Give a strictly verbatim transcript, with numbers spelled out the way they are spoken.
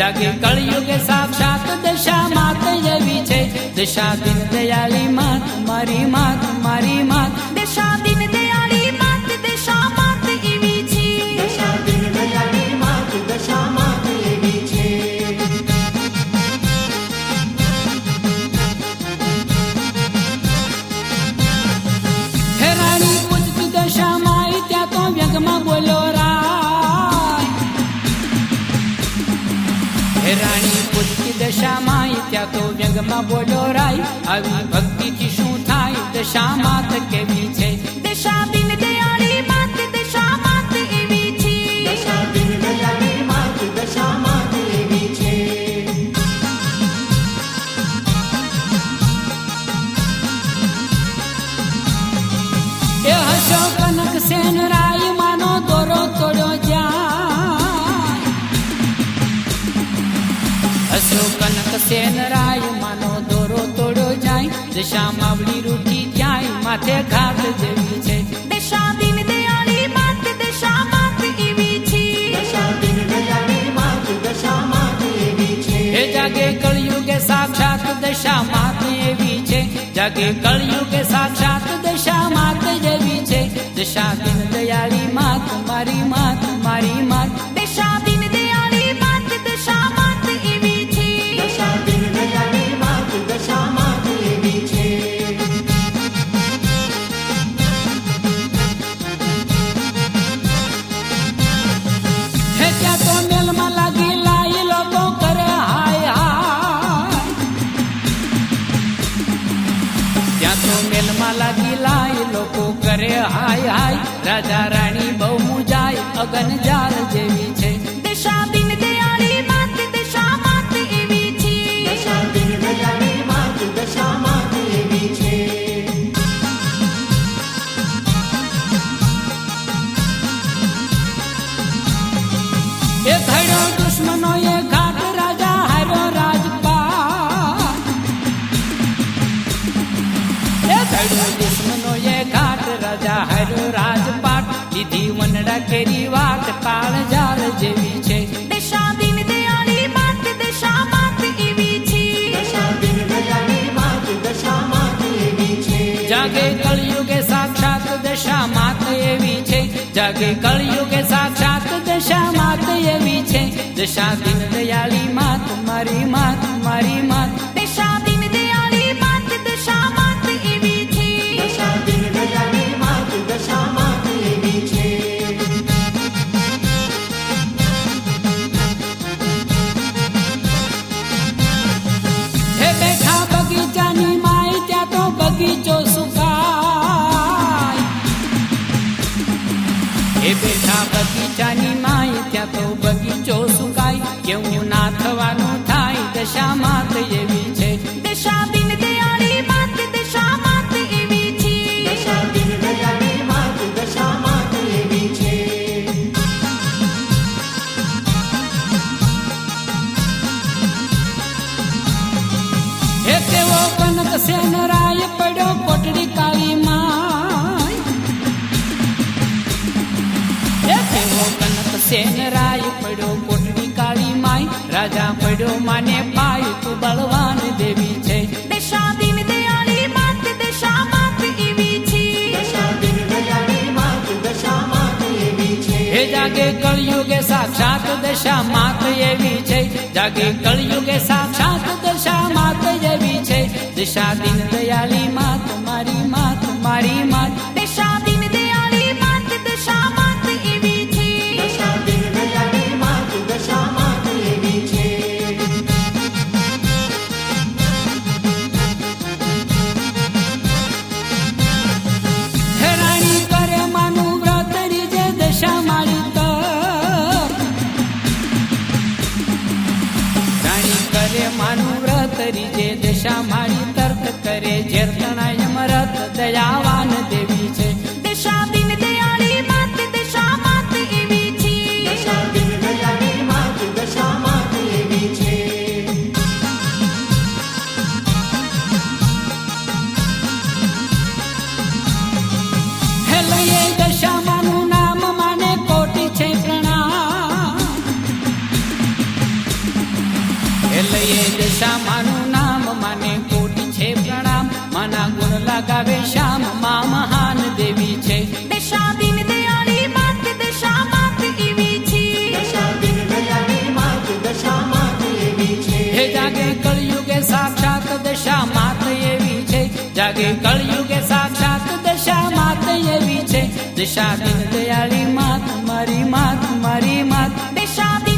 जागे कलयुगे साक्षात दशा मात एवी छे। दशा दीन दयाली मात मारी मात मारी मात। दशा दीन दयाली मात दशा मात एवी छे। दशा दीन दयाली मात दशा मात एवी छे। हे रानी पूजती दशा माई त्या तो व्यंगमा बोलो राय। हे रानी पूजती दशा माई त्या तो व्यंगमा बोलो राय। आवी भक्ति थी शुं थाय दशा मात केवी छे। दशा दीन दयाली मात दशा मात एवी छे। दशा दीन दयाली मात दशा मात एवी छे। ए हसो कनक सेन राय मानो दोरो तोड़ो जाय। हसो कनक सेन राय मानो दोरो तोड़ो जाय। दशा मावली रूठी जाय माथे घात जेवी छे। दशा दीन दयाली मात दशा मात एवी छे। दशा दीन दयाली मात दशा मात एवी छे। हे जागे कलयुगे साक्षात दशा मात एवी छे। जागे कलयुगे साक्षात दशा मात एवी छे। दशा दीन दयाली मात मारी मात मारी मात। दशा दीन दयाली मात दशा मात एवी छे। दशा दीन दयाली मात दशा मात एवी छे। हे त्या तो मेलमा लागी लाई लोको करे हाय हाय। त्या तो मेलमा लागी लाई लोको करे हाय हाय। राजा राणी बहु मुजाय अगन जाल जेवी छे। दशा दीन दयाली मात दशा मात एवी छे। दशा दीन दयाली मात दशा मात एवी छे। ए खड़ो दुश्मनो ये घाट राजा हरो राजपाट। ए खड़ो दुश्मनो ये घाट राजा हरो राजपाट। दीदी वनड़ा केरी वाट काल जाल जेवी छे। दशा दीन दयाली मात दशा मात एवी छे। दशा दीन दयाली मात दशा मात एवी छे। जागे कलयुगे साक्षात दशा मात एवी छे। जागे कलयुगे साक्षात दशा मात एवी छे। दशा दीन दयाली मात मारी मात मारी मात। दशा दीन दयाली मात दशा मात एवी छे। दशा दीन दयाली मात दशा मात एवी छे। हे बेठा बगीचानी माई त्या तो बगीचो सुकाय। हे बेठा बगीचानी माई त्या तो बगीचो सुकाय। केवुं ना थवानुं थाय दशा मात एवी छे। दशा दीन दयाली मात दशा मात एवी छे। दशा दीन दयाली मात दशा मात एवी छे। हे केवो कनक सेन राय पड्यो कोटड़ी काली माय। हे केवो कनक सेन राय पड्यो कोटड़ी काली माय। राजा पड्यो माने पाय तू बलवान देवी छे। दशा दीन दयाली मात दशा मात एवी छे। दशा दीन दयाली मात दशा मात एवी छे। हे जागे कलयुगे साक्षात दशा मात एवी छे। जागे कलयुगे साक्षात दशा मात एवी छे। दशा दीन दयाली मात मारी मात मारी मात। दशा दीन दयाली मात दशा मात एवी छे। दशा दीन दयाली मात दशा मात एवी छे। हे राणी करे मानु व्रत रीजे दशा मारी तर। राणी करे मानु व्रत रीजे दशा मारी तर्क करे झेर तणाय मरत दयावान देवी छे। दशा दीन दयाली मात दशा मात एवी छे। दशा दीन दयाली मात दशा मात एवी छे। हे लये दशा मानु नाम माने कोटि छे प्रणाम। જાગે કળયુગે સાક્ષાત દશા માત એવી છે. દિશા દીન દયાળી માત મારી માત મારી માત દિશા